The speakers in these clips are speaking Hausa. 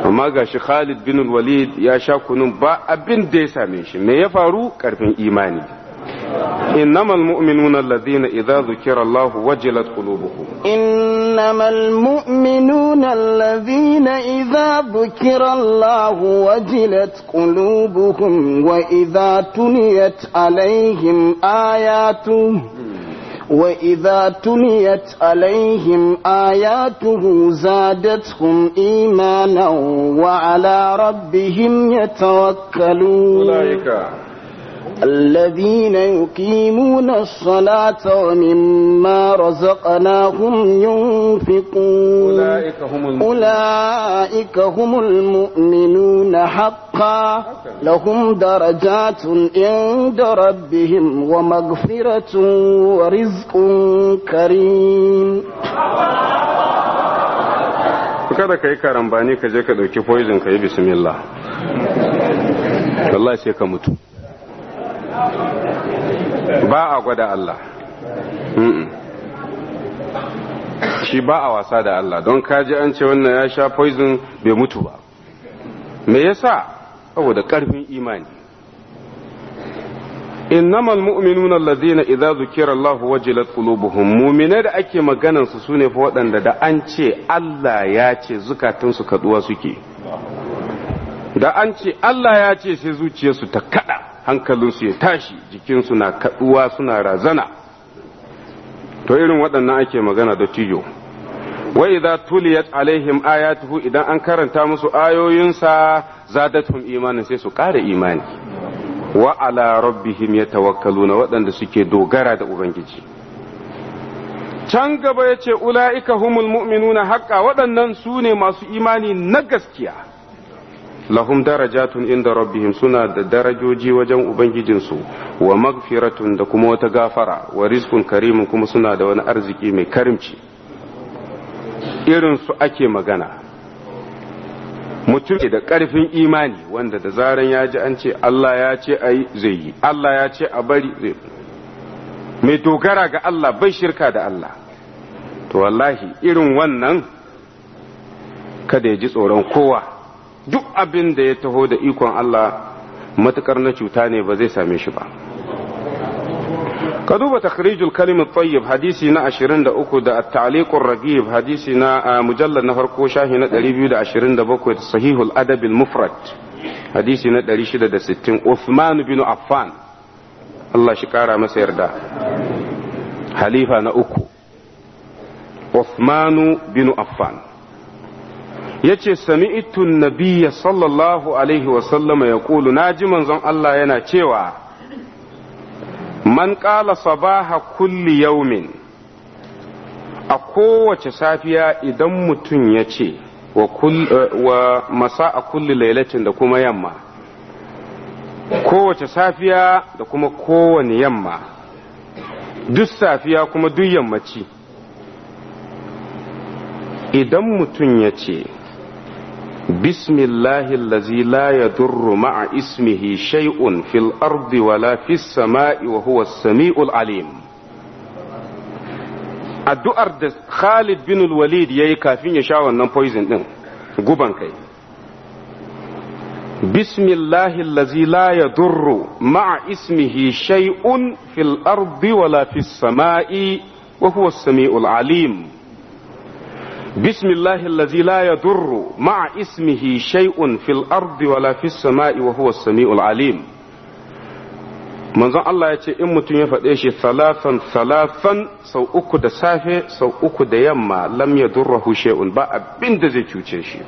amma gashi Khalid bin Walid ya sha kunun ba abin da ya same shi. Me ya faru? Karfin imani. إنما المؤمنون الذين إذا ذكر الله وجلت قلوبهم إنما المؤمنون الذين إذا ذكر الله وجلت قلوبهم وإذا تليت عليهم آياته زادتهم إيمانا وعلى ربهم يتوكلون الذين يقيمون الصلاة ومما رزقناهم ينفقون أولئك هم المؤمنون حقا لهم درجات عند ربهم ومغفرة ورزق كريم. kada ka yi karambani ka je ka ɗauki poison ka yi bismillah wallahi sai ka mutu. Ba a gwada Allah shi ba a wasa da Allah don kaji an ce wannan ya sha poison bai mutu ba. Me yasa? Saboda ƙarfin imani. innamal mu'minuna allazina idza zukira Allahu wajilat qulubuhum. Mu'mine da ake maganan su sune fa waɗanda da an ce Allah ya ce zukatunsu kaduwa suke. Da an ce Allah ya ce sai zuciyarsu ta kada, hankalinsu ya tashi, jikinsu na kaduwa suna razana. To irin waɗannan ake magana da tijo. Wa idza tuliyat alaihim ayatuhu, idan an karanta musu ayoyinsa zadatuhum imanin, sai su ƙara imani. Wa ala rabbihim yatawakkaluna, waɗanda suke dogara da ubangiji. Can gaba yace ulaika humul mu'minuna haqqa, waɗannan su ne masu imani na gaskiya. Lahum darajatun inda rabbihim, suna da darajoji wajen ubangijinsu, wa magfiratun da kuma wata gafara, wa rizqun karimun, kuma suna da wani arziki mai karimci. Irin su ake magana. Mutum da ƙarfin imani wanda da zaran ya ji an ce Allah ya ce ayi zai yi, Allah ya ce a bari zai. Mai dogara ga Allah, bai shirka da Allah. To wallahi irin wannan kada ya ji tsoron kowa. Duk abin da ya taho da ikon Allah matukar na cuta ne ba zai same shi ba. ka duba takhrijul kalimat tayyib hadisi na 23 da at-ta'liqur ragib hadisi na mujallad na farko shahi na 227 da sahihul adab al-mufrad hadisi na 660. Uthman bin Affan Allah shi kara masa yarda, halifa na uku. Uthman bin Affan yace sami'tu an-nabiyya sallallahu alaihi wa sallama yaqulu, naji manzon Allah yana cewa man qala sabaha kulli yawmin, a kowace safiya idan mutum ya ce wa masa a kulli lailatin da kuma yamma, kowace safiya da kuma kowane yamma, duk safiya kuma duk yammaci, idan mutum ya ce bismillahi allazi la yadurru ma'a ismihi shay'un fil ardi wala fis sama'i wa huwa as-sami'ul alim, addu'ar da Khalid bin Walid yayi kafin ya sha wannan poison din guban kai, bismillahi allazi la yadurru ma'a ismihi shay'un fil ardi wala fis sama'i wa huwa as-sami'ul alim. بسم الله الذي لا يضر مع اسمه شيء في الأرض ولا في السماء وهو السميع العليم. manzon Allah ya ce in mutum ya faɗe shi salafan sau uku da safe sau uku da yamma lam yadurruhu shay'un, ba abin da zai cuce shi.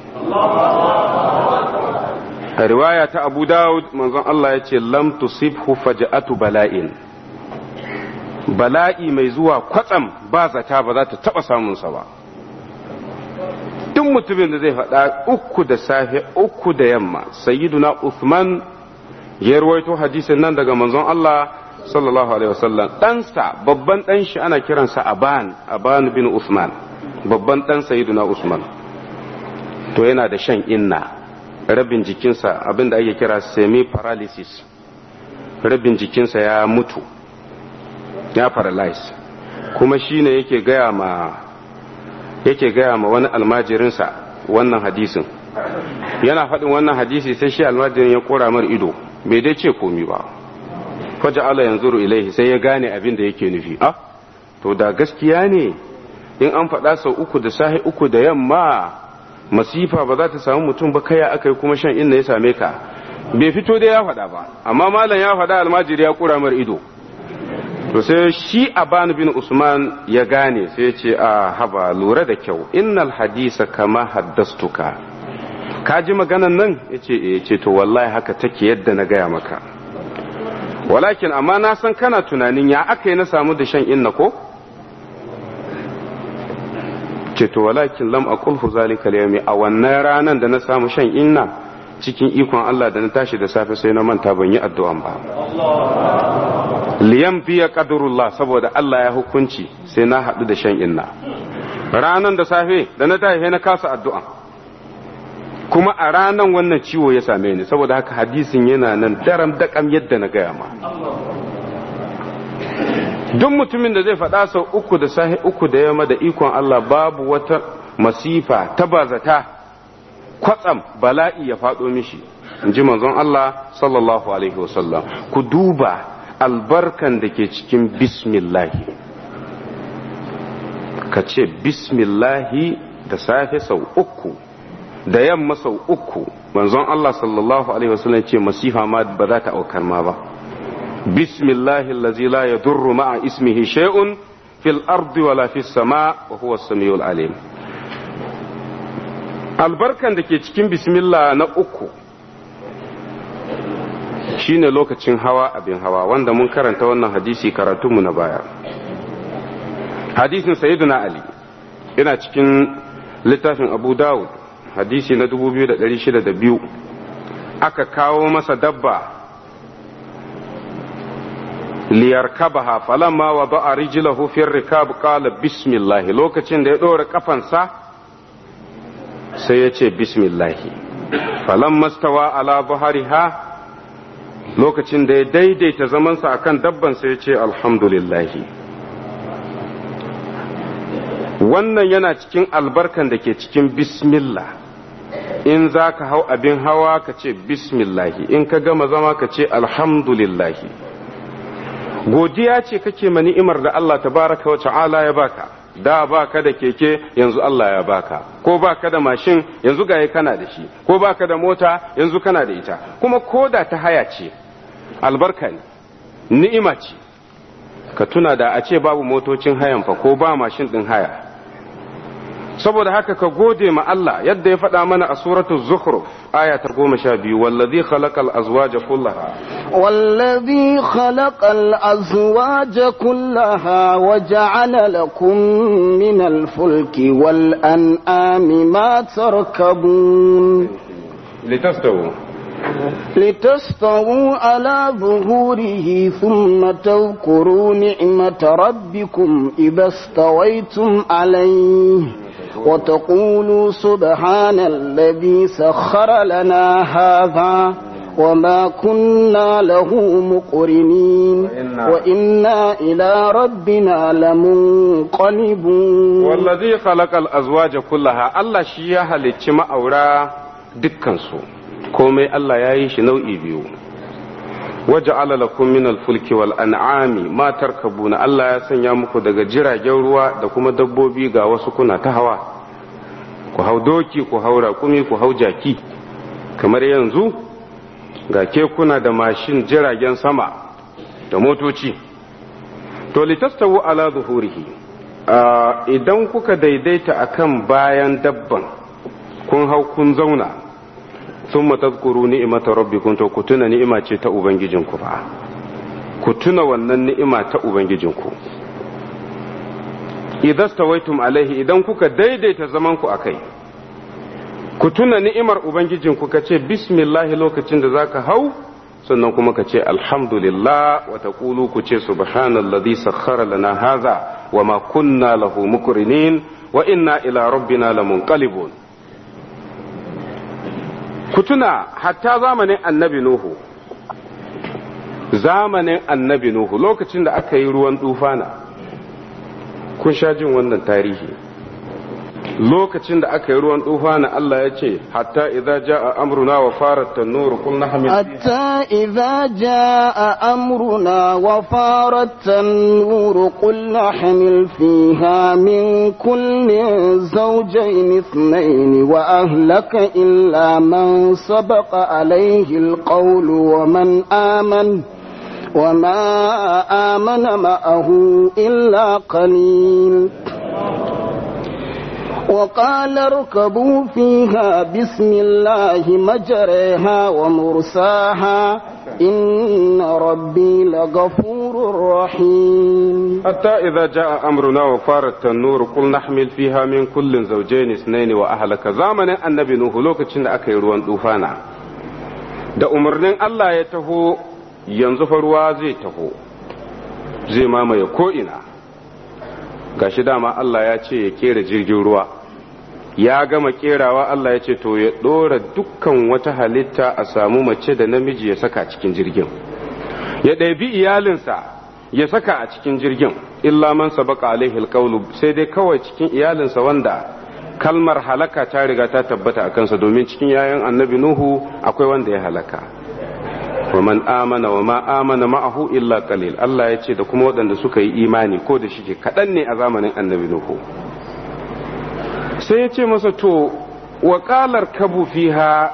A riwaya ta Abu Dawud manzon Allah ya ce lam tusibhu faja'atu bala'in, bala'i mai zuwa kwatsam ba zata ba za ta taɓa samunsa ba. Duk mutumin da zai faɗa uku da safe uku da yamma, sayyiduna Uthman ya rawaito hadisin nan daga manzon Allah sallallahu alaihi wasallam. Ɗansa babban ɗan shi ana kiransa Aban bin Uthman, babban ɗan sayyiduna Uthman. To yana da shan inna, rabin jikinsa abinda ake kira semi paralysis, rabin jikinsa ya mutu, ya paralyze, kuma shine yake gaya ma wani almajirinsa wannan hadisin yana faɗin wannan hadisi sai shi almajirin ya kora mar ido bai dai ce komi ba faja Allah yanzuru ilaihi sai ya gane abin da yake nufi to da gaskiya ne in an faɗa sau uku da sahi uku da yamma masifa ba za ta samu mutum ba kaya akai kuma shan inna ya same ka bai fito da ya faɗa ba amma malam ya faɗa almajiri ya kura mar ido to sai shi Aban bin Usman ya gane sai ya ce haba lura da kyau innal hadisa kama haddastuka ka ji maganan nan yace to wallahi haka take yadda na gaya maka walakin amma na san kana tunanin ya aka yi na samu da shan inna ko ce to walakin lam aqulhu zalika al-yawmi a wannan ranan da na samu shan inna cikin ikon Allah da na tashi da safe sai na manta ban yi addu'an ba liyam biya qadrullah saboda Allah ya hukunci sai na hadu da shan inna ranan da safe da na tashi na kasa addu'a kuma a ranan wannan ciwo ya same ni saboda haka hadisin yana nan daram dakam yadda na gaya ma duk mutumin da zai faɗa sau uku da sahi uku da yamma da ikon Allah babu wata masifa ta bazata kwatsam bala'i ya faɗo mishi in ji manzon Allah sallallahu alaihi wasallam ku duba albarkan da ke cikin bismillahi ka ce bismillahi da safe sau uku da yamma sau uku manzon Allah sallallahu alaihi wasallam ce masifa ma ba za ta aukar ma ba bismillahi allazi la yadurru ma'a ismihi shay'un fil ardi wala fis sama wa huwa as-sami'ul alim albarkan da ke cikin bismillah na uku shine lokacin hawa abin hawa wanda mun karanta wannan hadisi karatunmu na baya hadisin sayyidina ali yana cikin littafin abu dawud hadisi na 2602 aka kawo masa dabba liyarkabaha falamma wada'a rijlahu fi rikab qala bismillah lokacin da ya dora kafansa sai ya ce bismillah falamma stawa ala dhahriha lokacin da ya daidaita zamansa akan dabban sai ya ce alhamdulillah wannan yana cikin albarkan da ke cikin bismillah in za ka hau abin hawa ka ce bismillahi in ka gama zama ka ce alhamdulillahi godiya ce kake ma ni'imar da Allah tabaraka wa ta'ala ya baka da baka da keke yanzu Allah ya baka ko baka da mashin yanzu gaye kana da shi ko baka da mota yanzu kana da ita kuma koda ta haya ce albarka ne ni'ima ce ka tuna da a ce babu motocin hayan fa ko ba mashin din haya saboda haka ka gode ma Allah yadda ya faɗa mana a suratul zukhruf aya ta 12 wallazi khalaqal azwaja kullaha wallazi khalaqal azwaja kullaha wa ja'ala lakum minal fulki wal an'ami ma tarkabun لتستووا على ظهوره ثم تذكروا نعمة ربكم إذا استويتم عليه وتقولوا سبحان الذي سخر لنا هذا وما كنا له مقرنين وإنا إلى ربنا لمنقلبون والذي خلق الأزواج كلها الله شيئا لتشمع أورا دكانسو komai Allah ya yi shi nau'i biyu waja'ala lakum min al-fulki wal an'ami ma tarkabuna Allah ya sanya muku daga jiragen ruwa da kuma dabbobi ga wasu kuna ta hawa ku hau doki ku hau raƙumi ku hau jaki kamar yanzu ga kekuna da mashin jiragen sama da motoci to litastawu ala zuhurihi idan kuka daidaita akan bayan dabban kun hau kun zauna sun matazkuru ni'imata rabbikum to ku tuna ni'ima ce ta ubangijinku fa ku tuna wannan ni'ima ta ubangijinku idan stawaitum alaihi idan kuka daidaita zaman ku akai ku tuna ni'imar ubangijinku ka ce bismillahi lokacin da zaka hau sannan kuma ka ce alhamdulillah wa taqulu ku ce subhanalladhi sakhkhara lana hadha wa ma kunna lahu muqrinin wa inna ila rabbina lamunqalibun ku tuna hatta zamanin annabi Nuhu lokacin da aka yi ruwan dufana kun sha jin wannan tarihi lokacin da aka yi ruwan tufana Allah ya ce hatta idza jaa amruna wa farat an-nur qul nahmil hatta idza jaa amruna wa farat an-nur qul nahmil fiha min kulli zawjayn ithnayn wa ahlaka illa man sabaqa alayhi al-qawl wa man amana وما آمن معه إلا قليل وقال اركبوا فيها بسم الله مجريها ومرساها إن ربي لغفور رحيم حتى إذا جاء أمرنا وفارت النور قل نحمل فيها من كل زوجين اثنين وأهلك زمن النبي نوح لوكacin da aka yi ruwan tufana da umarnin Allah ya taho yanzu fa ruwa zai taho zai mamaye ko'ina gashi dama Allah ya ce ya kera jirgin ruwa ya gama kerawa Allah ya ce to ya ɗora dukkan wata halitta a samu mace da namiji ya saka cikin jirgin ya ɗabi iyalinsa ya saka a cikin jirgin illa man sabaka alaihi alqawlu sai dai kawai cikin iyalinsa wanda kalmar halaka ta riga ta tabbata a kansa domin cikin yayan annabi nuhu akwai wanda ya halaka wa man amana wa ma amana ma'ahu illa qalil Allah ya ce da kuma waɗanda suka yi imani ko da shike kaɗan ne a zamanin annabi nuhu sai ya ce masa to wa qalar kabu fiha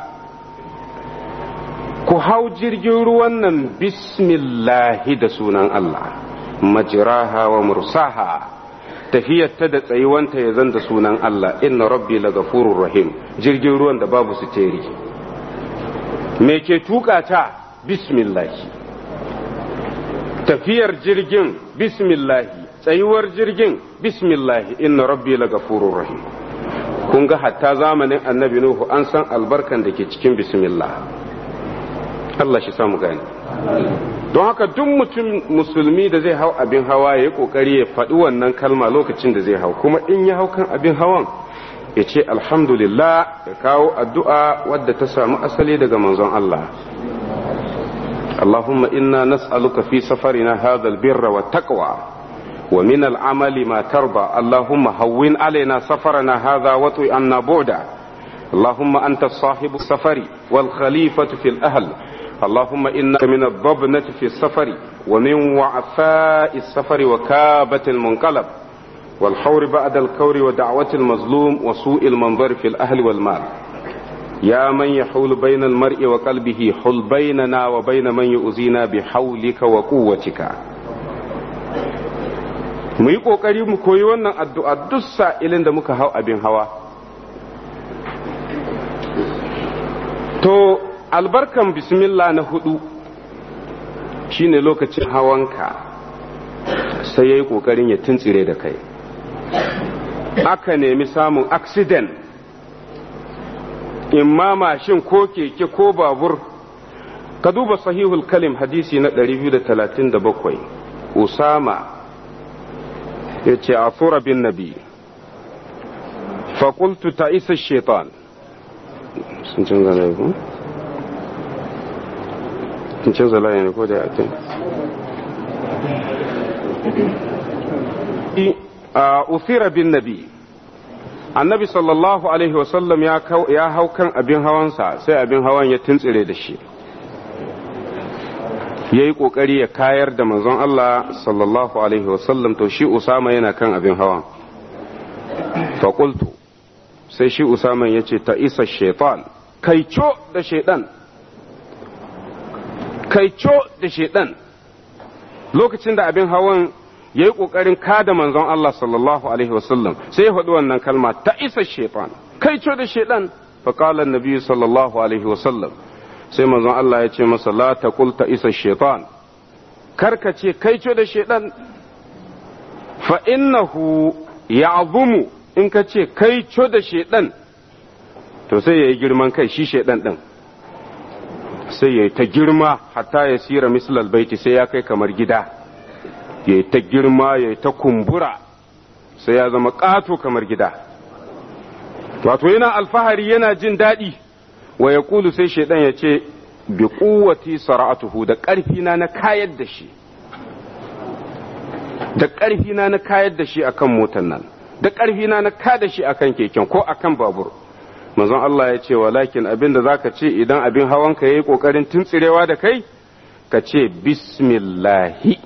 ku hau jirgin ruwan nan bismillahi da sunan Allah majraha wa mursaha tafiyarta da tsayuwanta ya zan da sunan Allah inna rabbi lagafurur rahim jirgin ruwan da babu siteri me ke tuka ta bismillahi tafiyar jirgin bismillahi tsayuwar jirgin bismillahi inna rabbi lagafurur rahim kun ga hatta zamanin annabi nuhu an san albarkan da ke cikin bismillah Allah shi samu gani don haka duk mutum musulmi da zai hau abin hawa ya yi kokari ya faɗi wannan kalma lokacin da zai hau kuma in ya hau kan abin hawan ya ce alhamdulillah ya kawo addu'a wadda ta samu asali daga manzon Allah اللهم إنا نسألك في سفرنا هذا البر والتقوى ومن العمل ما ترضى اللهم هون علينا سفرنا هذا واطوي عنا بعدا اللهم أنت الصاحب السفر والخليفة في الأهل اللهم إنك من الضبنة في السفر ومن وعفاء السفر وكابة المنقلب والحور بعد الكور ودعوة المظلوم وسوء المنظر في الأهل والمال يا من يحول بين المرء وقلبه حل بيننا وبين من يؤذينا بحولك وقوتك mu yi ƙoƙari mu koyi wannan addu'a duk sa'ilin da muka hau abin hawa to albarkan bismillah na hudu shine lokacin hawanka sai ya yi ƙoƙarin ya tuntsire da kai aka nemi samun accident imma mashin ko keke ko babur ka duba sahihul kalim hadisi na 237 usama ya ce a tsura bin nabi faƙultu ta isa shaitan sun canza layi ko? sun canza layi ne ko da ya usira bin nabi annabi sallallahu alaihi wasallam ya hau kan abin hawansa sai abin hawan ya tuntsire da shi ya yi ƙoƙari ya kayar da manzon Allah sallallahu alaihi wasallam to shi usama yana kan abin hawan faƙultu sai shi usama ya ce ta isa shaitan kaico da shaitan lokacin da abin hawan ya yi ƙoƙarin kada manzon Allah sallallahu Alaihi wasallam sai ya faɗi wannan kalma ta isa shaitan kai co da shaitan faƙalar nabi sallallahu Alaihi wasallam sai manzon Allah ya ce masa la taqul ta isa shaitan karka ce kai co da shaitan fa innahu ya'zumu in ka ce kai co da shaitan to sai ya yi girman kai shi shaitan din sai ya yi ta girma hatta ya sira mislal baiti sai ya kai kamar gida ya yi ta girma ya yi ta kumbura sai ya zama ƙato kamar gida wato yana alfahari yana jin daɗi wa ya kulu sai shaidan ya ce bi kuwati sara'atuhu da ƙarfina na kayar da shi akan motar nan da ƙarfi na kada shi akan keken ko akan babur. Manzon Allah ya ce walakin abin da zaka ce idan abin hawanka yayi kokarin tuntsirewa da kai ka ce bismillahi.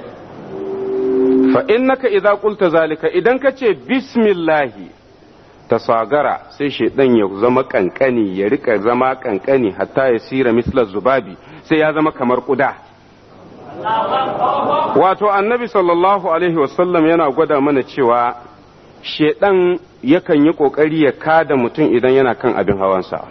Fa innaka idza qulta zalika idan ka ce bismillahi tasagara sai shedan ya zama kankani ya rika zama kankani hatta ya sira misla zubabi sai ya zama kamar kuda. Wato annabi sallallahu alaihi wasallam yana gwada mana cewa shedan yakan yi kokari ya kada mutum idan yana kan abin hawansa.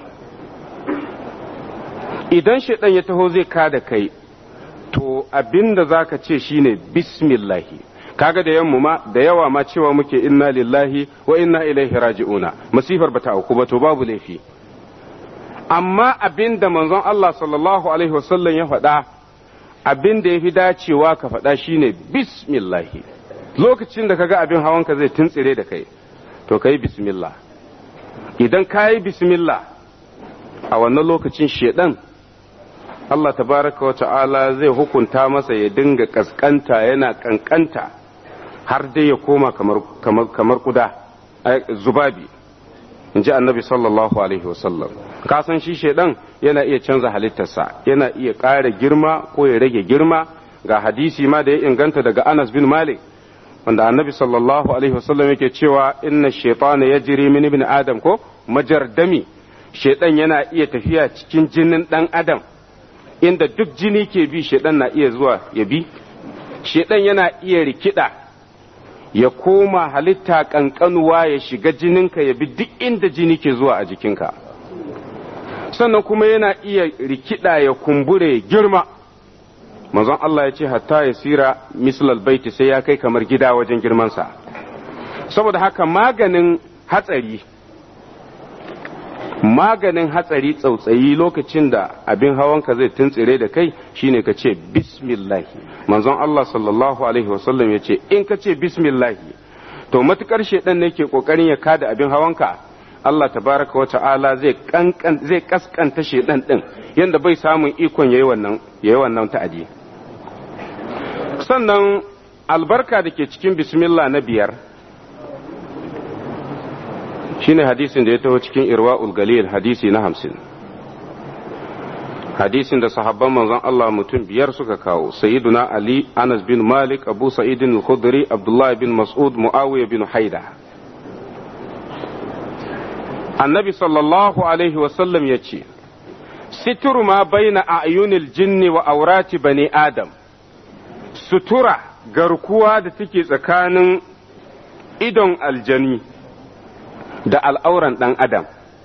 Idan shedan ya taho zai kada kai to abin da zaka ce shine bismillahi. Kaga da yawa ma cewa muke inna lillahi wa inna ilaihi raji'una masifar bata auku ba to babu laifi. Amma abin da manzon Allah sallallahu alaihi wasallam ya faɗa abin da yafi dacewa ka faɗa shine bismillahi. Lokacin da kaga abin hawanka zai tuntsire da kai to kai bismillah. Idan kayi bismillah a wannan lokacin shedan Allah tabaraka wa ta'ala zai hukunta masa ya dinga kaskanta yana kankanta har dai ya koma kamar kuda zubabi in ji annabi sallallahu alaihi wasallam. Ka san shi shedan yana iya canza halittarsa yana iya ƙara girma ko ya rage girma. Ga hadisi ma da ya inganta daga Anas bin Malik wanda annabi sallallahu alaihi wasallam yake cewa inna shaytana yajri min ibn adam ko majar dami. Shedan yana iya tafiya cikin jinin dan adam inda duk jini ke bi shedan na iya zuwa ya bi. Shedan yana iya rikida ya koma halitta kankanuwa ya shiga jininka ya bi duk inda jini ke zuwa a jikinka. Sannan kuma yana iya rikida ya kumbure ya girma. Manzon Allah ya ce hatta ya sira mislal baiti sai ya kai kamar gida wajen girmansa. Saboda haka maganin hatsari tsautsayi lokacin da abin hawanka zai tuntsire da kai shine ka ce bismillahi. Manzon Allah sallallahu alaihi wasallam ya ce in ka ce bismillahi to matukar shedan ne ke kokarin ya kada abin hawanka Allah tabaraka wa ta'ala zai kaskanta shedan din yanda bai samun ikon yayi wannan ta'adi. Sannan albarka da ke cikin bismillah na biyar shine hadisin da ya taho cikin irwa'ul galil hadisi na 50. Hadisin da sahabban manzon Allah mutum biyar suka kawo sayyiduna Ali, Anas bin Malik, Abu Sa'id al-Khudri, Abdullah bin Mas'ud, Muawiya bin Haida. Annabi sallallahu alaihi wasallam ya ce situru ma baina a'yunil jinni wa aurati bani adam. Sutura garkuwa da take tsakanin idon aljani da al'auran ɗan adam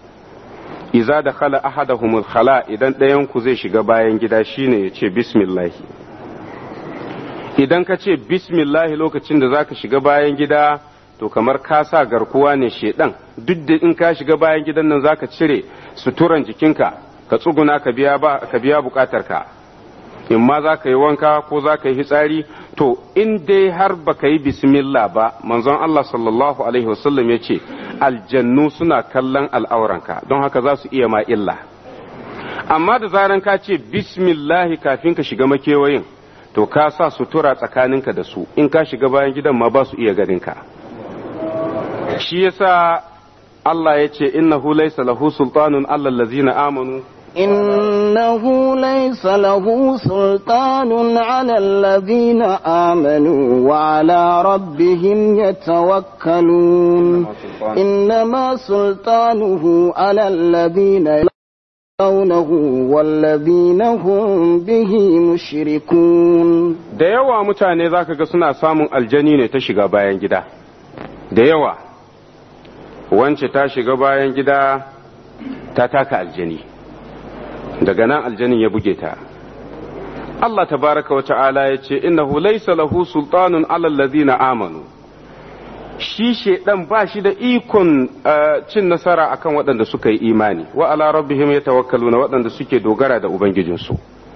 iza da khala ahadahumul khala idan ɗayan ku zai shiga bayan gida shine ya ce bismillahi. Idan ka ce bismillahi lokacin da zaka shiga bayan gida to kamar ka sa garkuwa ne shedan duk da in ka shiga bayan gidan nan zaka cire suturan jikinka ka tsuguna ka biya bukatarka in ma za ka yi wanka ko za ka yi hitsari to in dai har baka yi bismillah ba manzon Allah sallallahu alaihi wasallam ya ce aljannu suna kallon al'auranka don haka za su iya ma illa. Amma da zaran ka ce bismillah kafin ka shiga makewayin to ka sa sutura tsakaninka da su in ka shiga bayan gidan ma ba su iya ganinka. Shi yasa Allah ya ce innahu laysa lahu sultanun alal ladzina amanu إنه ليس له سلطان على الذين آمنوا وعلى ربهم يتوكلون إنما سلطانه على الذين يلونه والذين هم به مشركون. da yawa mutane zaka ga suna samun aljani ne ta shiga bayan gida da yawa wance ta shiga bayan gida ta taka aljani daga nan aljanin ya buge ta. Allah tabaraka wa ta'ala ya ce innahu laysa lahu sultanun ala alladhina amanu. Shi shedan ba shi da ikon cin nasara akan waɗanda suka yi imani wa ala rabbihim yatawakkaluna waɗanda suke dogara da ubangijinsu.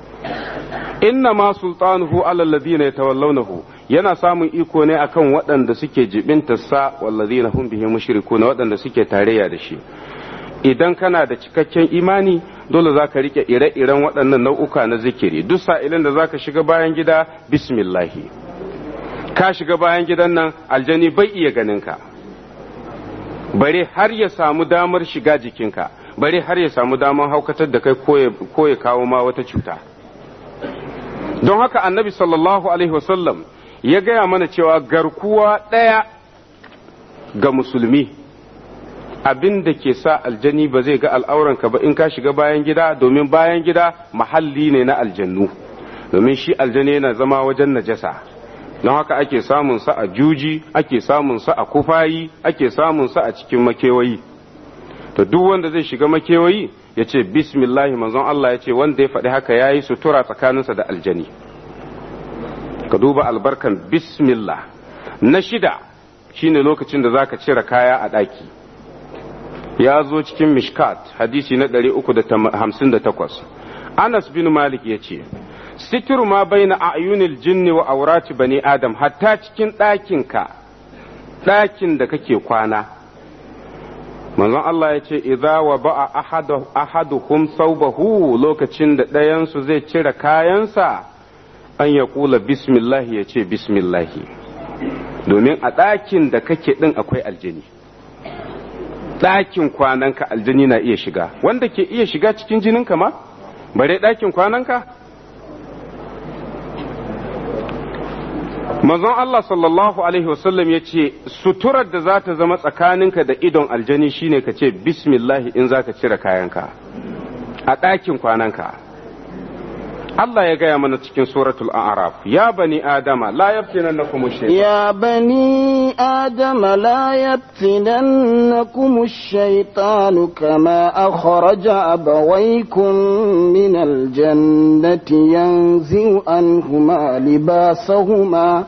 Inna ma sultanuhu ala alladhina yatawallawnahu yana samun iko ne akan waɗanda suke jibintarsa walladhina hum bihi mushrikuna waɗanda suke tarayya da shi. Idan kana da cikakken imani dole za ka rike ire-iren waɗannan nau'uka na zikiri duk sa'ilin da za ka shiga bayan gida bismillahi ka shiga bayan gidan nan aljani bai iya ganinka bare har ya samu damar shiga jikinka, bare har ya samu damar haukatar da kai ko ya kawo ma wata cuta. Don haka annabi sallallahu alaihi wasallam ya gaya mana cewa garkuwa ɗaya ga musulmi abin da ke sa aljani ba zai ga al'auranka ba in ka shiga bayan gida, domin bayan gida mahalli ne na aljannu, domin shi aljani yana zama wajen najasa. Don haka ake samun sa a juji, ake samun sa a kufayi, ake samun sa a cikin makewayi. To duk wanda zai shiga makewayi ya ce bismillahi, manzon Allah ya ce wanda ya faɗi haka ya yi sutura tsakaninsa da aljani. Ka duba albarkan bismillah. Na shida shine lokacin da zaka cire kaya a ɗaki. Ya zo cikin mishkat hadisi na 358. Anas bin Malik ya ce sitiru ma baina a'yunil jinni wa aurati bani adam, hatta cikin ɗakinka, ɗakin da kake kwana. Manzon Allah ya ce idza wa ba'a ahaduhum thawbahu, lokacin da ɗayansu zai cire kayansa, an ya kula bismillahi, ya ce bismillahi, domin a ɗakin da kake ɗin akwai aljini. Ɗakin kwananka aljini na iya shiga, wanda ke iya shiga cikin jininka ma bare ɗakin kwananka. Manzon Allah sallallahu alaihi wasallam ya ce suturar da za ta zama tsakaninka da idon aljani shine ka ce bismillahi in za ka cire kayanka a ɗakin kwananka. Allah ya gaya mana cikin suratul a'raf, ya bani adama la yaftinannakum ash-shaytan, ya bani adama la yaftinannakum ash-shaytan kama akhraja abawaykum min al-jannati yanzi'u anhuma libasahuma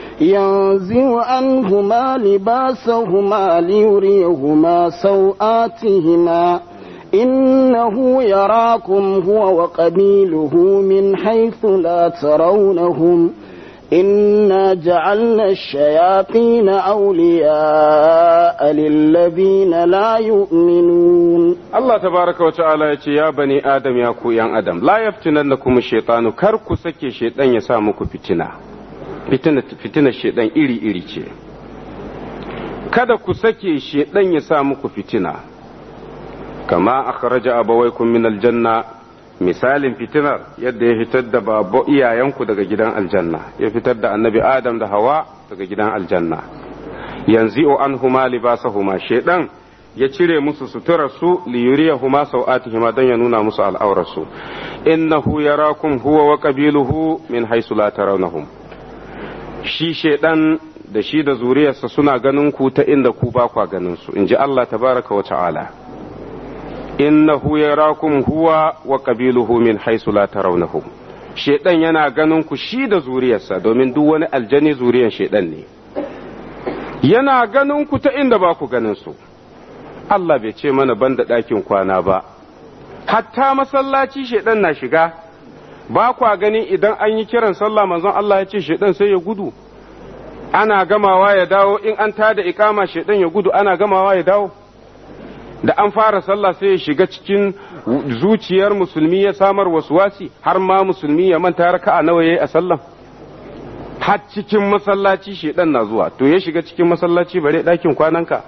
liyuriyahuma sawatihima إنه يراكم هو وقبيله من حيث لا ترونهم إنا جعلنا الشياطين أولياء للذين لا يؤمنون. الله تبارك وتعالى يا بني آدم يا كويان آدم لا يفتننكم الشيطان، كركو سكي شيطان يسامكو fitina shaidan iri ce, kada ku sake shaidan ya sa muku fitina. Kama akhraja abawaykum min aljanna, misalin fitinar yadda ya fitar da babu iyayenku daga gidan aljanna, ya fitar da annabi Adam da Hawa daga gidan aljanna. Yanzi'u anhuma libasahuma, shaidan ya cire musu suturar su liyuriyahuma sawatihima, dan ya nuna musu al'aurarsu. Innahu yarakum huwa wa qabiluhu min haythu la tarawnahum. Shi shaidan da shi da zuriyarsa suna ganin ku ta inda ku ba kwa ganin su, inji Allah tabaraka wa ta'ala. Innahu yarakum huwa wa qabiluhu min haythu la tarawnahum. Shaidan yana ganin ku shi da zuriyarsa, domin duk wani aljani zuriyar shaidan ne. Yana ganin ku ta inda ba ku ganin su. Allah bai ce mana banda ɗakin kwana ba, hatta masallaci shaidan na shiga. Ba kwa gani idan an yi kiran sallah manzon Allah ya ce shaidan sai ya gudu, ana gamawa ya dawo, in an tada ikama shaidan ya gudu, ana gamawa ya dawo. Da an fara sallah sai ya shiga cikin zuciyar musulmi ya samar waswasi, har ma musulmi ya manta raka'a nawa yayi a sallah. Har cikin masallaci shaidan na zuwa, to ya shiga cikin masallaci bare ɗakin kwananka.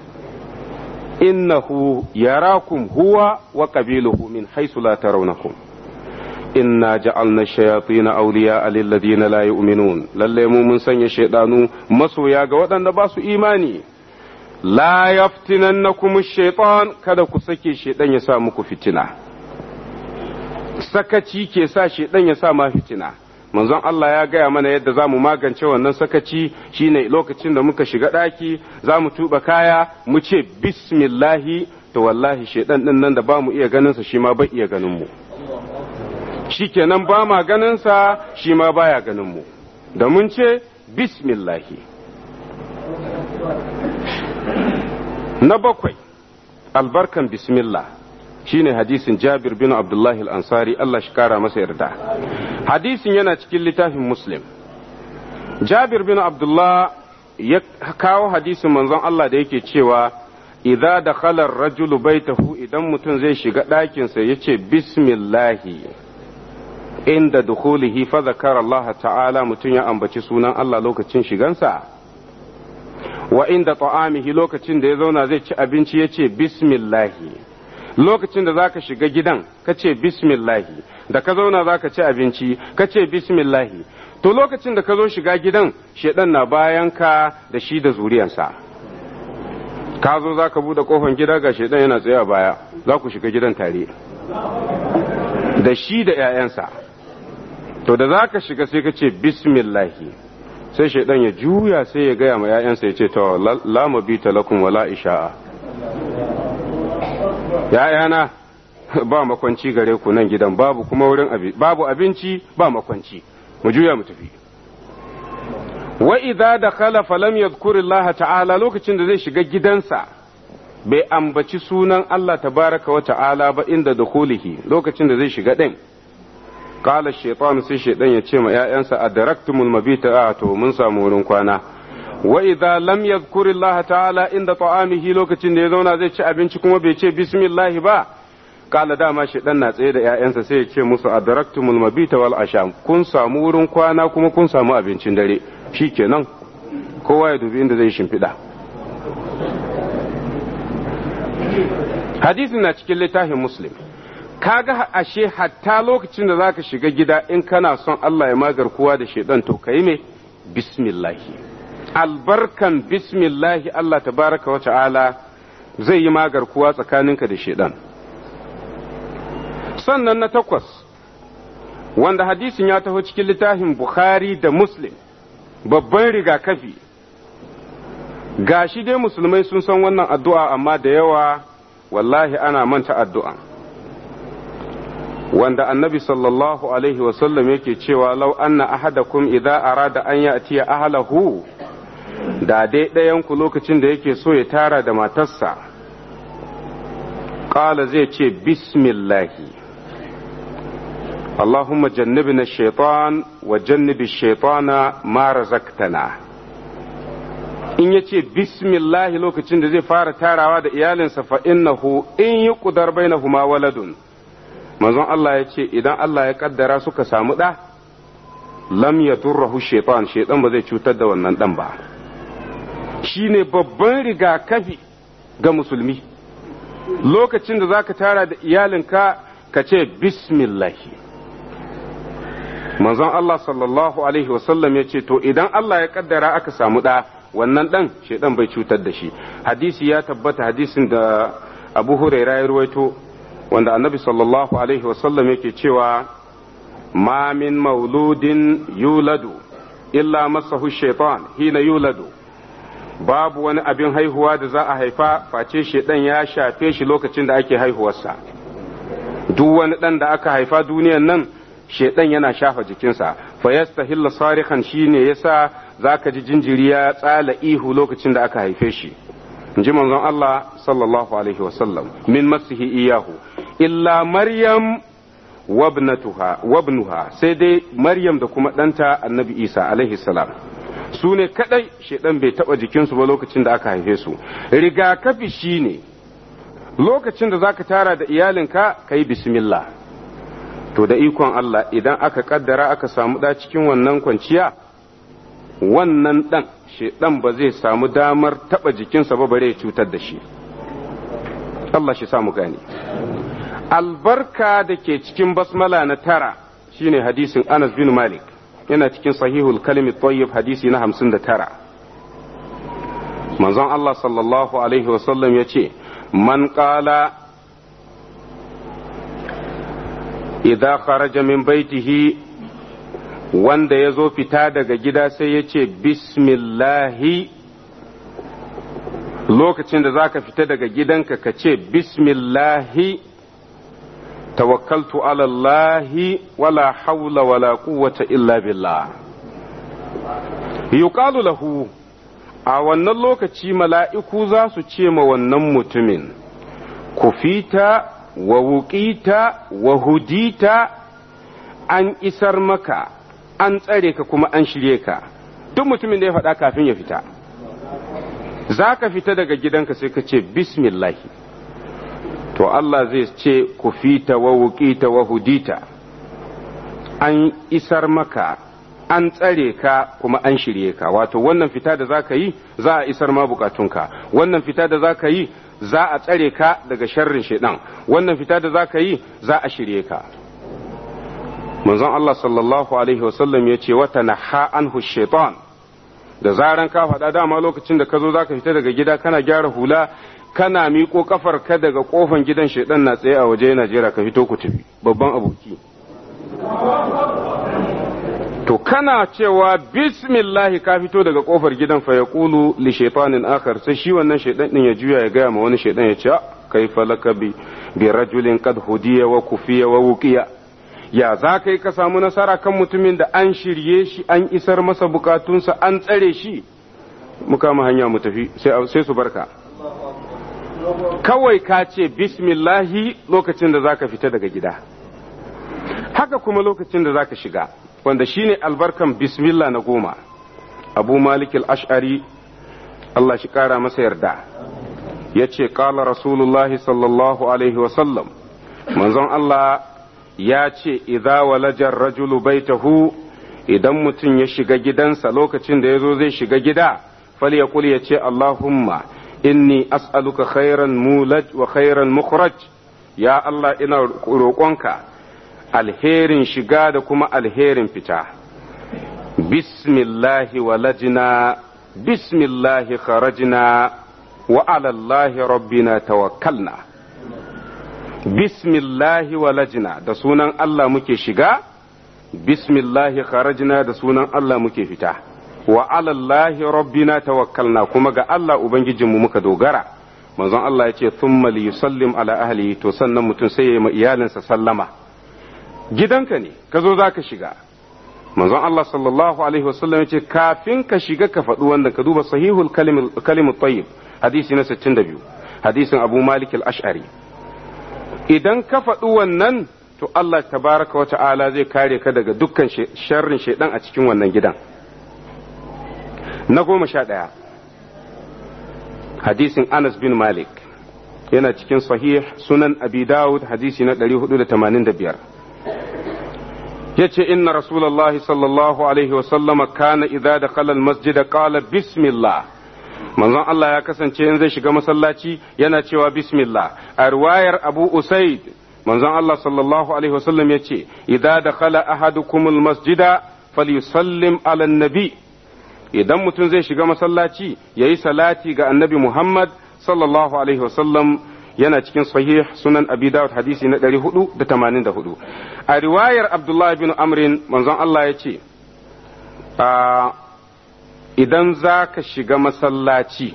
Innahu yarakum huwa wa qabiluhu min haythu la tarawnahum. Inna ja'alna shayatina awliya lil ladina la yu'minun, lalle mu mun sanya shaydanu masoya ga waɗanda ba su imani. La yaftinannakum ash-shaytan, kada ku sake shaydan ya sa muku fitina. Sakaci ke sa shaydan ya sa ma fitina. Manzon Allah ya gaya mana yadda za mu magance wannan sakaci, shine lokacin da muka shiga ɗaki za mu tuba kaya mu ce bismillahi, to wallahi shaydan din nan da ba mu iya ganin sa shi ma bai iya ganin mu. Shikenan ba ma ganin sa shi ma baya ganin mu, da mun ce bismillahi. Na bakwai, albarkan bismillah, shine hadisin Jabir bin Abdullah al-Ansari, Allah shi kara masa yarda. Hadisin yana cikin littafin Muslim. Jabir bin Abdullah ya kawo hadisin manzon Allah da yake cewa idza dakhala ar-rajulu baytahu, idan mutum zai shiga ɗakinsa yace bismillahi inda dukhulihi fa zakara Allah ta'ala, mutum ya ambaci sunan Allah lokacin shigansa, wa inda ta'amihi lokacin da ya zauna zai ci abinci ya ce bismillahi, lokacin da zaka shiga gidan ka ce bismillahi, da ka zauna zaka ci abinci ka ce bismillahi, to lokacin da ka zo shiga gidan shedan na bayan ka da shi da zuriyansa. Ka zo zaka bude kofar gida ga shedan yana tsaye a baya, za ku shiga gidan tare da shi da 'ya'yansa. To da zaka shiga sai ka ce bismillahi, sai shaidan ya juya sai ya gaya ma 'ya'yansa ya ce to la mabita lakum wala isha'a, ya'yana ba makwanci gare ku nan gidan, babu kuma wurin babu abinci ba makwanci, mu juya mu tafi. Wa idza dakhala falam yadhkurillaha ta'ala, lokacin da zai shiga gidansa bai ambaci sunan Allah tabaraka wa ta'ala ba inda dukhulihi, lokacin da zai shiga din. Kala shaitan sai shaitan ya ce ma ‘ya'yansa a daraktumul mabita, to mun samu wurin kwana. Wa idza lam yadhkurillaha ta'ala inda ta'amihi, lokacin da ya zauna zai ci abinci kuma bai ce bismillah ba. Kala dama shaitan na tsaye da ‘ya'yansa sai ya ce musu a daraktumul mabita wal asham, kun samu wurin kwana kuma kun samu abincin dare. Shikenan kowa ya dubi inda zai shimfiɗa. Hadisin na cikin littafin Muslim. Kaga ashe hatta lokacin da zaka shiga gida in kana son Allah ya magar kowa da shedan to kai me bismillahi, albarkan bismillahi Allah tabaraka wa ta'ala zai yi magar kowa tsakaninka da shedan. Sannan na 8 wanda hadisin ya taho cikin littafin Bukhari da Muslim, babban rigakafi. Gashi dai musulmai sun san wannan addu'a amma da yawa wallahi ana manta addu'a. Wanda annabi sallallahu alaihi wasallam yake cewa lau anna ahadakum idza arada an ya'tiya ahlahu, da dai ɗayanku lokacin da yake so ya tara da matarsa, ƙala zai ce bismillahi Allahumma jannibna shaitan wa jannibi shaitana ma razaqtana. In yace bismillahi lokacin da zai fara tarawa da iyalinsa, fa innahu in yuqdar bainahuma waladun, manzon Allah ya ce idan Allah ya kaddara suka samu ɗa, lam ya turrahu shaitan, shaitan ba zai cutar da wannan ɗan ba. Shi ne babban rigakafi ga musulmi. Lokacin da za ka tara da iyalinka ka ce bismillahi. Manzon Allah sallallahu alaihi wasallam ya ce to idan Allah ya kaddara aka samu ɗa, wannan ɗan shaitan bai cutar da shi. Hadisi ya tabbata, hadisin da Abu Huraira ya ruwaito, wanda annabi sallallahu alaihi wasallam yake cewa ma min mauludin yuladu illa masahu shaitan hina yuladu, babu wani abin haihuwa da za a haifa face shaitan ya shafe shi lokacin da ake haihuwarsa. Duk wani ɗan da aka haifa duniyan nan shaitan yana shafa jikinsa, fa yastahilla sarihan, shine yasa zaka ji jinjiri ya tsala ihu lokacin da aka haife shi. In ji manzon Allah sallallahu alaihi wasallam min masihi iyahu illa Maryam wabnuha, sai dai Maryam da kuma ɗanta annabi Isa alaihi salam, su ne kadai shedan bai taba jikinsu ba lokacin da aka haife su. Rigakafi shine lokacin da zaka tara da iyalinka kai bismillah, to da ikon Allah idan aka kaddara aka samu da cikin wannan kwanciya, wannan dan shedan ba zai samu damar taba jikinsa ba bare ya cutar da shi. Allah shi samu gane. Albarka da ke cikin basmala na 9 shine hadisin Anas bin Malik, yana cikin sahihul kalimit tayyib hadisi na 59. Manzon Allah sallallahu alaihi wasallam ya ce man qala idza kharaja min baitihi, wanda ya zo fita daga gida sai ya ce bismillahi, lokacin da za ka fita daga gidanka ka ce bismillahi tawakkaltu ala Allahi wala hawla wala quwwata illa billah, yuqalu lahu, a wannan lokaci mala'iku za su ce ma wannan mutumin kufita wa wuqita wa hudita, an isar maka, an tsare ka kuma an shirye ka. Duk mutumin da ya faɗa kafin ya fita, za ka fita daga gidanka sai ka ce bismillahi, to Allah zai ce kufita wa wuqita wa hudita, an isar maka, an tsare ka kuma an shirye ka. Wato wannan fita da za ka yi za a isar ma bukatunka, wannan fita da za ka yi za a tsare ka daga sharrin shaidan, wannan fita da za ka yi za a shirye ka. Manzon Allah sallallahu alaihi wasallam ya ce wata naha anhu shaitan, da zaran ka faɗa dama lokacin da ka zo za ka fita daga gida kana gyara hula kana miƙo kafar ka daga kofan gidan shaidan na tsaye a waje yana jera ka fito ku tafi, babban aboki. To kana cewa bismillahi ka fito daga kofar gidan fa ya kulu li shaitanin akhar, sai shi wannan shaitan din ya juya ya gaya ma wani shaitan ya ce kai falaka bi rajulin qad hudiya wa kufiya wa wuqiya, ya za kai ka samu nasara kan mutumin da an shirye shi an isar masa bukatunsa an tsare shi. Muka mu hanya mu tafi sai su barka. Kawai ka ce bismillahi lokacin da zaka fita daga gida, haka kuma lokacin da zaka shiga, wanda shine albarkan bismillah na 10. Abu Malik al-Ash'ari Allah shi kara masa yarda yace qala rasulullahi sallallahu alaihi wa sallam, manzon Allah ya ce idza walaja ar-rajulu baitahu, idan mutum ya shiga gidansa lokacin da yazo zai shiga gida, falyaqul yace Allahumma inni as'aluka khairan mulaj wa khairan mukhraj, ya Allah ina roƙonka alherin shiga da kuma alherin fita. Bismillahi walajna, bismillahi kharajna, wa ala Allahi rabbina tawakkalna. Bismillahi walajna, da sunan Allah muke shiga, bismillahi kharajna, da sunan Allah muke fita, wa ala Allahi rabbina tawakkalna, kuma ga Allah ubangijinmu muka dogara. Manzon Allah ya ce thumma li yusallim ala ahlihi, to sannan mutum sai ya yi ma iyalinsa sallama. Gidanka ne ka zo za ka shiga, manzon Allah sallallahu alaihi wasallam ya ce kafin ka shiga ka faɗi wanda, ka duba sahihul kalimut tayyib hadisi na 62, hadisin Abu Malik al-Ash'ari. Idan ka faɗi wannan to Allah tabaraka wa ta'ala zai kare ka daga dukkan sharrin shaidan a cikin wannan gidan. Na 11 hadisin Anas bin Malik, yana cikin sahih sunan Abi Dawud hadisi na 485. yace inna rasulullahi sallallahu alaihi wa sallama kana idza dakhala almasjid qala bismillah, manzon Allah ya kasance in zai shiga masallaci yana cewa bismillah. A riwayar Abu Usaid manzon Allah sallallahu alaihi wa sallam yace idza dakhala ahadukum almasjida falyusallim ala nabi, idan mutum zai shiga masallaci yayi salati ga annabi Muhammad sallallahu alaihi wa sallam, yana cikin sahih sunan Abi Dawud hadisi na 484. A riwayar Abdullah bin Amrin manzon Allah ya ce idan za ka shiga masallaci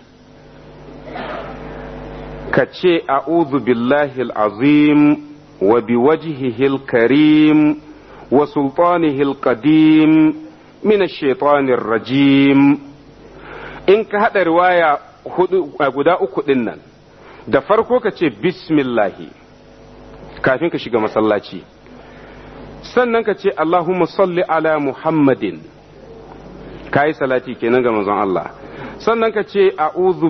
ka ce a'udhu billahi al-azim wa biwajhihi al-karim wa sultanihi al-qadim min ash-shaytanir rajim. In ka hada riwaya guda uku din nan, da farko ka ce bismillahi kafin ka shiga masallaci, sannan ka ce Allahumma salli ala Muhammadin, kayi salati kenan ga manzon Allah, sannan ka ce a'udhu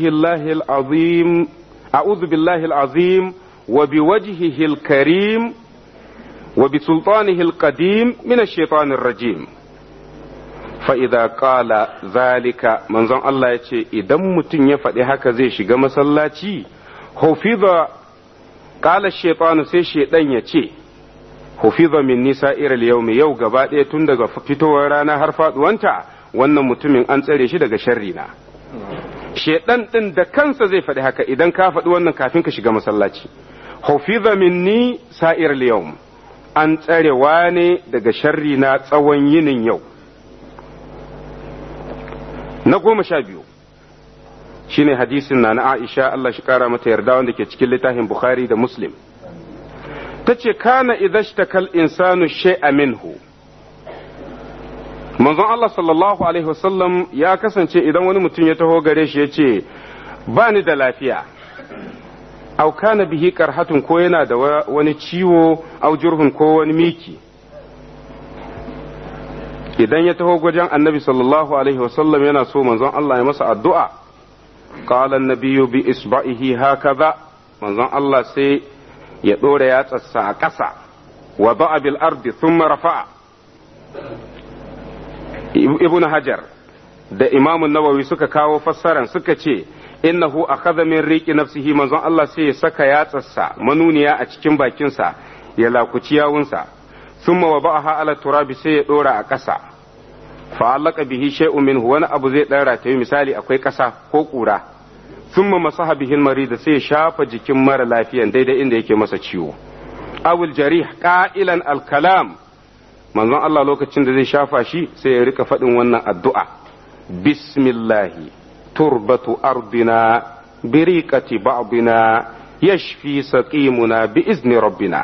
billahi al-azim wa biwajhihi al-karim wa bi sultanihi al-qadim min ash-shaytanir rajim. fa idza qala zalika, manzon Allah ya ce idan mutum ya faɗi haka zai shiga masallaci, hufiza qala shaytanu, sai shaydan ya ce hufiza min nisa'ir al-yawm, yau gaba ɗaya tun daga fitowar rana har faduwanta wannan mutumin an tsare shi daga sharri na. Shaydan din da kansa zai faɗi haka idan ka faɗi wannan kafin ka shiga masallaci, hufiza minni sa'ir al-yawm, an tsare wane daga sharri na tsawon yinin yau. Na 12 shine hadisin na Aisha Allah shi kara mata yarda wanda ke cikin littafin Bukhari da Muslim. Tace kana idhashtakal insanu shay'a minhu, manzon Allah sallallahu alaihi wasallam ya kasance idan wani mutum ya taho gare shi yace ba ni da lafiya, au kana bihi qarhatun, ko yana da wani ciwo, au jurhun, ko wani miki, idan ya taho wajen annabi sallallahu alaihi wasallam yana so manzon Allah ya masa addu'a, qala an-nabiyyu bi isba'ihi hakaza, manzon Allah sai ya dora yatsarsa a ƙasa, wa da'a bil ardi thumma rafa'a, ibn hajar da imamu nawawi suka kawo fassaran suka ce innahu akhadha min riqi nafsihi manzon Allah sai ya saka yatsarsa manuniya a cikin bakinsa ya lakuci yawunsa thumma wada'aha ala turabi sai ya dora a ƙasa fa allaka bihi shay'un minhu wani abu zai dan rataye misali akwai ƙasa ko ƙura thumma masaha bihi al-marid sai ya shafa jikin mara lafiyan daidai inda yake masa ciwo awul jarih qa'ilan al-kalam manzon Allah lokacin da zai shafa shi sai ya rika faɗin wannan addu'a bismillahi turbatu ardina biriqati ba'dina yashfi saqimuna bi izni rabbina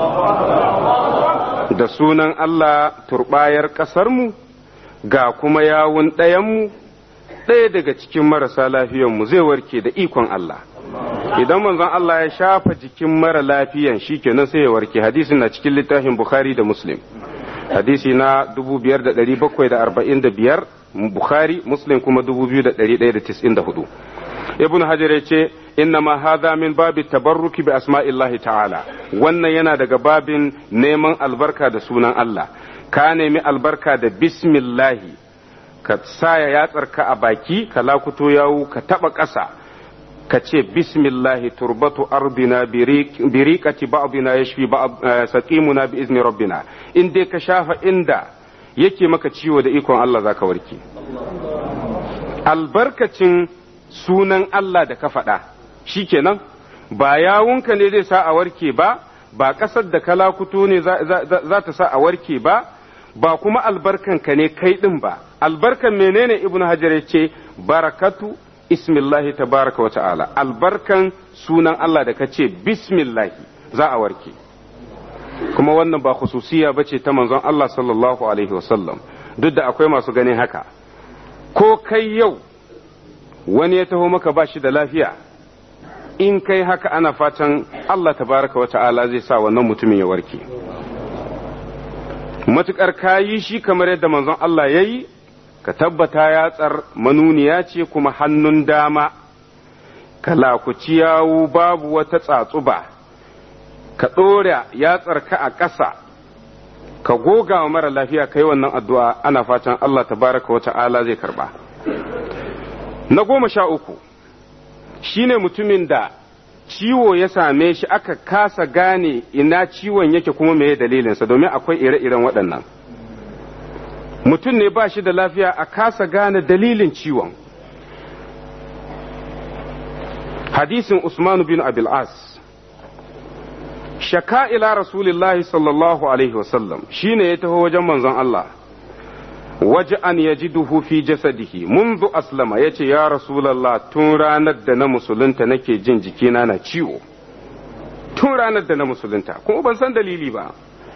da sunan Allah turbayar ƙasarmu ga kuma yawun ɗayanmu ɗaya daga cikin marasa lafiyanmu zai warke da ikon Allah idan manzon Allah ya shafa jikin mara lafiyan shikenan sai ya warke hadisin na cikin littafin Bukhari da Muslim hadisi na 5745 Bukhari Muslim kuma 2194 Ibn Hajar ya ce inna ma hadha min babi tabarruki bi asma'illahi ta'ala wannan yana daga babin neman albarka da sunan Allah ka nemi albarka da bismillahi ka saya yatsarka a baki ka lakuto yawu ka taba ƙasa ka ce bismillahi turbatu ardina biriqati ba'dina yashfi saqimuna bi izni rabbina in dai ka shafa inda yake maka ciwo da ikon Allah zaka warke albarkacin sunan Allah da ka faɗa shikenan ba yawunka ne zai sa a warke ba ba ƙasar da ka lakuto ne za ta sa a warke ba ba kuma albarkanka ne kai ɗin ba albarkan menene ibnu hajar ya ce barakatu ismillahi tabaraka wa ta'ala albarkan sunan Allah da kace bismillahi za a warke kuma wannan ba khususiya bace ta manzon Allah sallallahu alaihi wasallam duk da akwai masu ganin haka ko kai yau wani ya taho maka ba shi da lafiya in kai haka ana fatan Allah tabaraka wa ta'ala zai sa wannan mutumin ya warke matukar kayi shi kamar yadda manzon Allah yayi ka tabbata yatsar manuniya ce kuma hannun dama ka lakuci yawu babu wata tsatsuba ka ɗora yatsar ka a ƙasa ka goga wa mara lafiya kai wannan addu'a ana fatan Allah tabaraka wa ta'ala zai karba na 13 shine mutumin da ciwo ya same shi aka kasa gane ina ciwon yake kuma meye dalilinsa domin akwai ire-iren waɗannan mutum ne ba shi da lafiya a kasa gane dalilin ciwon hadisin Usman bin Abil As shaka ila rasulillahi sallallahu alaihi wasallam shine ya taho wajen manzon Allah waje an yajiduhu fi jasadihi mundu aslama yace ya rasulullah tun ranar da na musulunta nake jin jikina na ciwo tun ranar da na musulunta kuma ban san dalili ba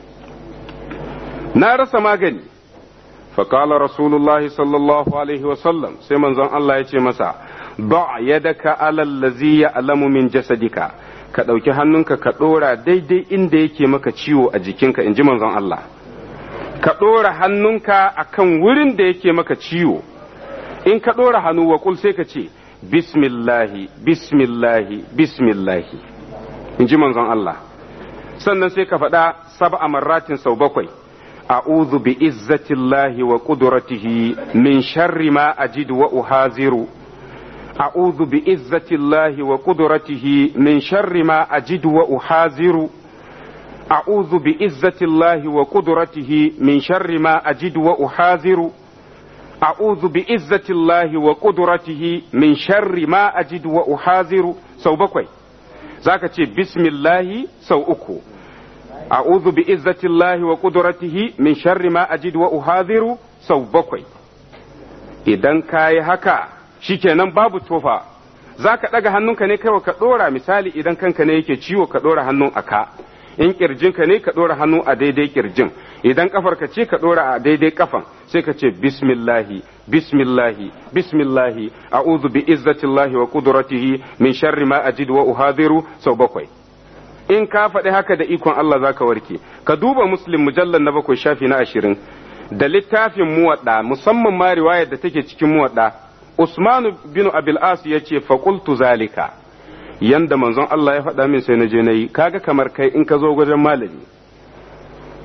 na rasa magani فقال رسول الله صلى الله عليه وسلم سيمن زن الله يتي مسا ضع يدك على الذي يعلم من جسدك ka ɗauki hannunka ka ɗora daidai inda yake maka ciwo a jikinka in ji manzon Allah ka ɗora hannunka a kan wurin da yake maka ciwo in ka ɗora hannu wa kul sai ka ce bismillahi bismillahi bismillahi in ji manzon Allah sannan sai ka faɗa 7 marratin sau 7 أعوذ بعزة الله وقدرته من شر ما أجد وأحاذر أعوذ بعزة الله وقدرته من شر ما أجد وأحاذر أعوذ بعزة الله وقدرته من شر ما أجد وأحاذر أعوذ بعزة الله وقدرته من شر ما أجد وأحاذر سو بكوي ذاك بسم الله سو أكو أعوذ بعزة الله وقدرته من شر ما أجد وأحاذر سو بكوي idan kayi haka shikenan babu tofa zaka daga hannunka ne kai ka dora misali idan kanka ne yake ciwo ka dora hannun aka in kirjinka ne ka dora hannu a daidai kirjin idan kafarka ce ka dora a daidai kafan sai ka ce bismillahi bismillahi bismillahi a'udhu bi izzatillahi wa qudratihi min sharri ma ajidu wa uhadhiru sau 7 in ka faɗi haka da ikon Allah zaka warke ka duba muslim mujallal na 7 shafi na 20 da littafin muwadda musamman ma riwayar da take cikin muwadda Usman bin Abil As yace fa qultu zalika yanda manzon Allah ya faɗa min sai na je nayi kaga kamar kai in ka zo wajen malami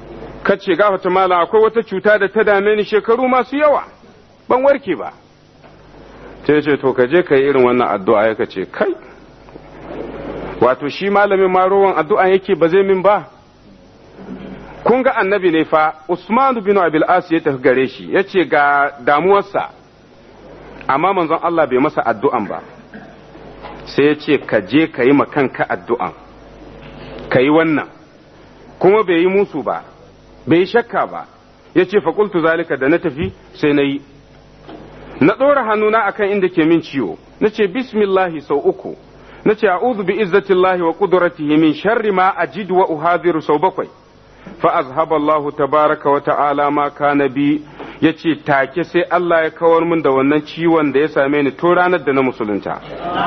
ka ce gafata malam akwai wata cuta da ta dame ni shekaru masu yawa ban warke ba, sai ce to ka je ka yi irin wannan addu'a. Ya ce kai, wato shi malamin ma rowan addu'a yake ba zai min ba. Kun ga annabi ne fa, Usman bin Abil As ya tafi gare shi ya ce ga damuwarsa, amma manzon Allah bai masa addu'an ba, sai ya ce ka je ka yi kanka addu'an, ka yi wannan, kuma bai yi musu ba, bai yi shakka ba. Ya ce faƙultu zalika, da na tafi sai na yi, na ɗora hannuna akan inda ke min ciwo, na ce bismillahi sau uku, na ce a'udhu bi izzatillahi wa qudratihi min sharri ma ajidu wa uhadhiru sau bakwai. Fa azhaba Allahu tabaraka wa ta'ala ma kana bi, yace take sai Allah ya kawar min da wannan ciwon da ya same ni to ranar da na musulunta.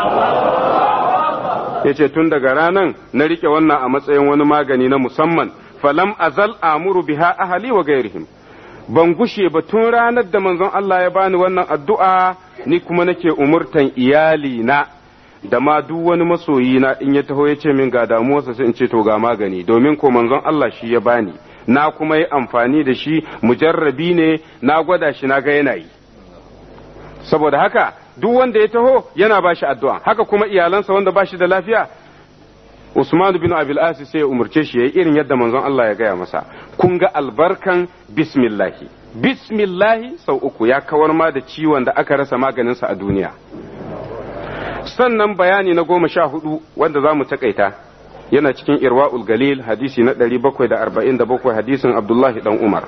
Yace tun daga ranan na rike wannan a matsayin wani magani na musamman, falam azal amuru biha ahli wa gairihim. Ban gushe ba tun ranar da manzon Allah ya bani wannan addu'a, ni kuma nake umurtan iyali na da ma duk wani masoyi na in ya taho ya ce min ga damuwarsa sai in ce to ga magani, domin ko manzon Allah shi ya bani, na kuma yi amfani da shi, mujarrabi ne, na gwada shi na ga yana yi. Saboda haka duk wanda ya taho yana ba shi addu'a, haka kuma iyalansa wanda ba shi da lafiya, Usman bin Abil As sai ya umurce shi yayi irin yadda manzon Allah ya gaya masa. Kun ga albarkan bismillahi, bismillahi sau uku ya kawar ma da ciwon da aka rasa maganinsa a duniya. Sannan bayani na 14 wanda za mu takaita yana cikin Irwa'ul Galil, hadisi na 747, hadisin Abdullahi dan Umar.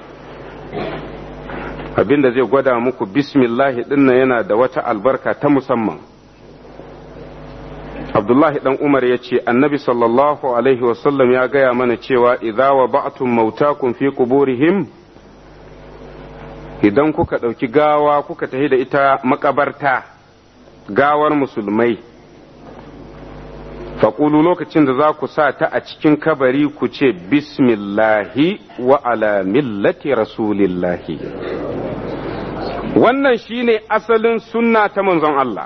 Abinda zai gwada muku bismillahi dinnan yana da wata albarka ta musamman. Abdullahi dan Umar ya ce annabi sallallahu alaihi wasallam ya gaya mana cewa idza waba'tum mautakum fi quburihim, idan kuka ɗauki gawa kuka tafi da ita makabarta, gawar musulmai, faƙulu lokacin da za ku sa ta a cikin kabari ku ce bismillahi wa ala millati rasulillahi. Wannan shine asalin sunna ta manzon Allah.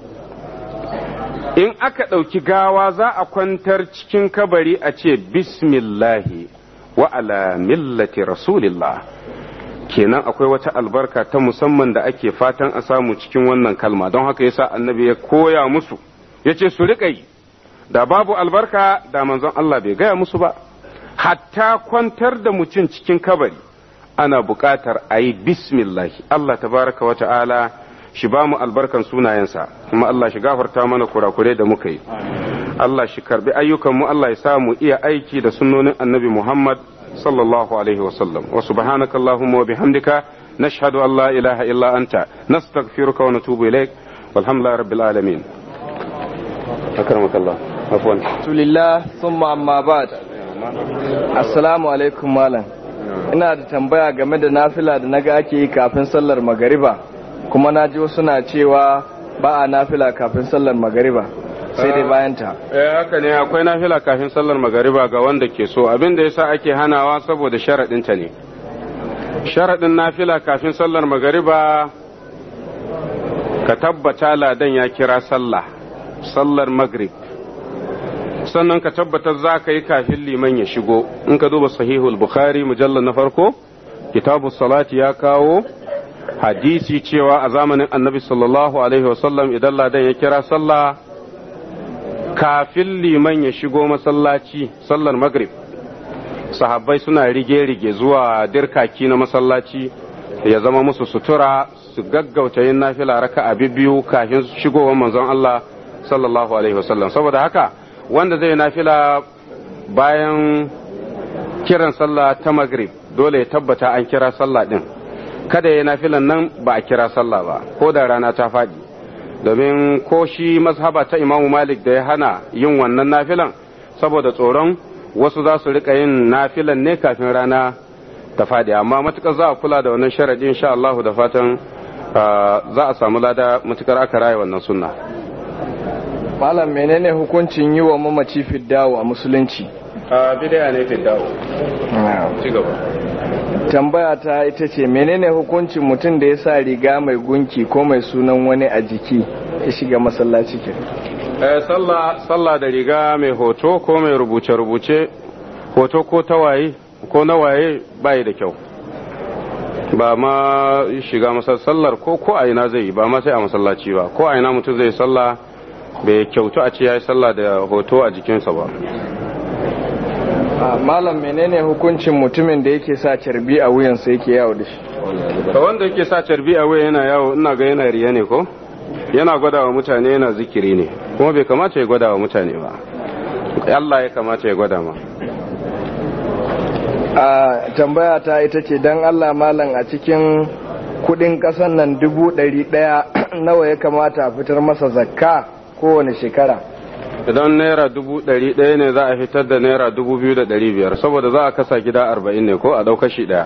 In aka ɗauki gawa za a kwantar cikin kabari a ce bismillahi wa ala millati rasulillah, kenan akwai wata albarka ta musamman da ake fatan a samu cikin wannan kalma. Don haka yasa annabi ya koya musu, ya ce su riƙa yi, da babu albarka da manzon Allah bai gaya musu ba. Hatta kwantar da mutum cikin kabari ana buƙatar a yi bismillahi. Allah tabaraka wa ta'ala shi ba mu albarkan sunayensa, kuma Allah shi gafarta mana kurakurai da muka yi. Allah shi karbi ayyukanmu, Allah ya sa mu iya aiki da sunnonin annabi Muhammad sallallahu alaihi wasallam. Wa subhanaka Allahumma wa bihamdika nashhadu an la ilaha illa anta nastaghfiruka wa natubu ilaik walhamdulillahi rabbil alamin. Akramakallah. Afwan. Alhamdulillah thumma amma ba'd. Assalamu alaikum malam. Ina da tambaya game da nafila da naga ake yi kafin sallar magariba, kuma na ji wasu na cewa ba a nafila kafin sallar magariba sai dai bayan ta. Haka ne, akwai nafila kafin sallar magariba ga wanda ke so. Abin da yasa ake hanawa saboda sharadin ta ne. Sharadin nafila kafin sallar magariba ka tabbata ladan ya kira sallar magrib, sannan ka tabbatar za ka yi kafin liman ya shigo. In ka duba sahihul bukhari mujallar na farko kitabu salati ya kawo hadisi cewa a zamanin annabi sallallahu alaihi wasallam idan ladan ya kira sallah kafin liman ya shigo masallaci sallar maghrib, sahabbai suna rige-rige zuwa dirkaki na masallaci ya zama musu sutura, su gaggauta yin nafila raka'a biyu kafin shigowar manzon Allah sallallahu alaihi wasallam. Saboda haka wanda zai nafila bayan kiran sallah ta maghrib dole ya tabbata an kira sallah din, kada ya nafilan nan ba a kira sallah ba ko da rana ta faɗi, domin ko shi mazhaba ta Imam Malik da ya hana yin wannan nafilan saboda tsoron wasu za su rika yin nafilan ne kafin rana ta faɗi. Amma matukar za a kula da wannan sharadi insha Allah da fatan za a samu lada matukar aka raya wannan sunna. Malam, menene hukuncin yi wa mamaci fiddawo a musulunci? Bid'a ne fiddawo. Ci gaba. Tambaya ta ita ce menene hukuncin mutum da ya sa riga mai gunki ko mai sunan wani a jiki ya shiga masallaci ke? Sallah da riga mai hoto ko mai rubuce-rubuce, hoto ko tawaye ko na waye bai da kyau, ba ma shiga sallar ko a ina zai yi, ba ma sai a masallaci ba, ko a ina mutum zai sallah bai kyautu a ce ya yi sallah da hoto a jikinsa ba. Malam, menene hukuncin mutumin da yake sa carbi a wuyansa yake yawo da shi? Wanda yake sa carbi a wuya yana yawo, ina ga yana riya ne ko yana gwada wa mutane yana zikiri ne, kuma bai kamata ya gwada wa mutane ba, Allah ya kamata ya gwada ma. Tambaya ta ita ce, dan Allah malam, a cikin kudin kasan nan 100,000 nawa ya kamata a fitar masa zakka kowane shekara? Idan naira 100,000 ne za a fitar da naira 2,500, saboda za a kasa gida 40 ne ko a ɗau kashi ɗaya.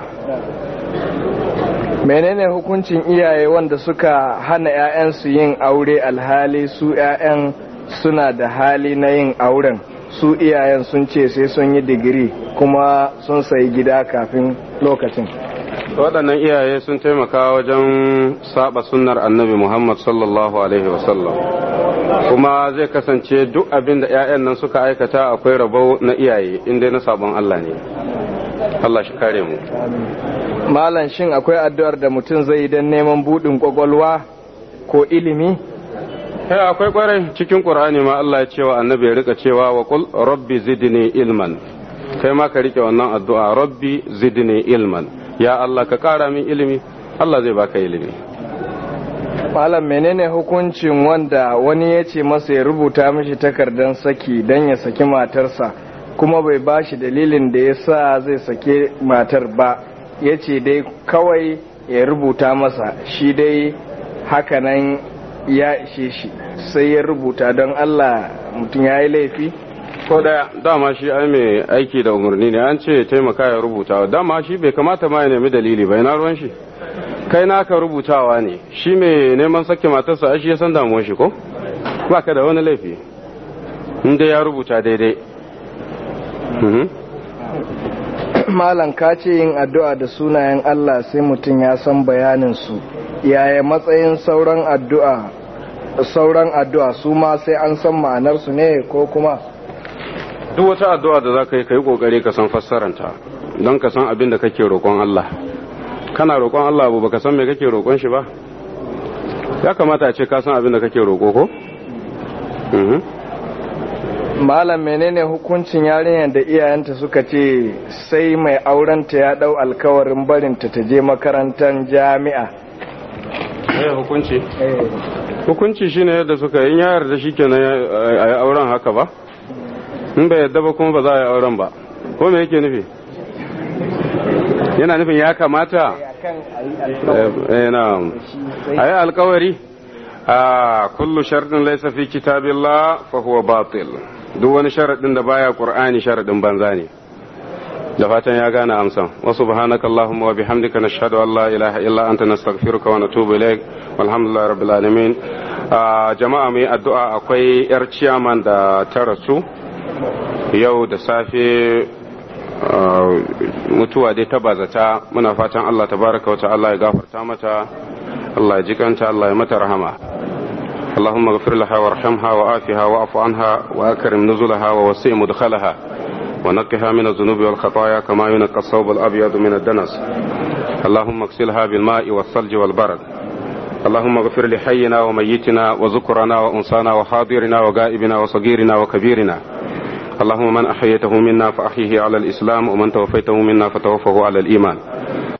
Menene hukuncin iyaye wanda suka hana 'ya'yansu yin aure alhali su 'ya'yan suna da hali na yin auren? Su iyayen sun ce sai sun yi digiri kuma sun sayi gida kafin lokacin. Waɗannan iyaye sun taimaka wajen saba sunnar annabi Muhammad sallallahu alaihi wasallam, kuma zai kasance duk abin da 'ya'yan nan suka aikata akwai rabo na iyaye inda na sabon Allah ne. Allah shi kare mu. Malam, shin akwai addu'ar da mutum zai yi don neman buɗin ƙwaƙwalwa ko ilimi? Akwai kwarai cikin Qur'ani ma Allah ya cewa annabi ya rika cewa wa qul rabbi zidni ilman, kai ma ka rike wannan addu'a, rabbi zidni ilman, ya Allah ka kara min ilimi, Allah zai baka ilimi. Malam, menene hukuncin wanda wani ya ce masa ya rubuta mishi takardar saki don ya saki matarsa kuma bai bashi dalilin da ya sa zai sake matar ba, ya ce dai kawai ya rubuta masa, shi dai hakanan ya ishe shi, sai ya rubuta, don Allah mutum ya yi laifi? Ko da dama shi ai mai aiki da umarni ne, an ce taimaka ya rubuta, dama shi bai kamata ma ya nemi dalili bai, na ruwan shi, kai naka rubutawa ne, shi mai neman sake matarsa ai shi ya san damuwar shi ko ba ka da wani laifi inda ya rubuta daidai. Malam, ka ce yin addu'a da sunayen Allah sai mutum ya san bayanin su, yaya matsayin sauran addu'a su ma sai an san ma'anarsu ne ko kuma? Duk wata addu'a da za ka yi kokari ka san fassaranta don ka san abin da kake roƙon Allah. Kana roƙon Allah abu baka san me kake roƙon shi ba, ya kamata a ce ka san abin da kake roƙo ko? Malam, menene hukuncin yarinyar da iyayenta suka ce sai mai aurenta ya dau alkawarin barinta ta je makarantar jami'a? Hukunci? Hukunci shine yadda suka yi, ya yarda shikenan a yi auren haka ba, in bai yadda ba kuma ba za a yi auren ba, ko me yake nufi? Yana nufin ya kamata a yi alkawari a kullu sharɗin laisa fi kitabillah fa huwa batil, duk wani sharaɗin da baya qur'ani sharaɗin banza ne. Da fatan ya gane amsan. Wa subhanaka allahumma wa bihamdika nashhadu an la ilaha illa anta nastaghfiruka wa natubu ilaik, walhamdulillahi rabbil alamin. Jama'a mai addu'a, akwai yar ciyaman da ta rasu yau da safe, mutuwa dai ta bazata, muna fatan Allah tabaraka wa ta'ala ya gafarta mata, Allah ya jikanta, Allah ya mata rahama. اللهم اغفر لها وارحمها وعافها واعف عنها واكرم نزلها ووسع مدخلها ونقها من الذنوب والخطايا كما ينقى الثوب الابيض من الدنس. اللهم اغسلها بالماء والثلج والبرد. اللهم اغفر لحينا وميتنا وذكرنا وانثانا وحاضرنا وغائبنا وصغيرنا وكبيرنا. اللهم من احييته منا فاحيه على الاسلام ومن توفيته منا فتوفه على الايمان.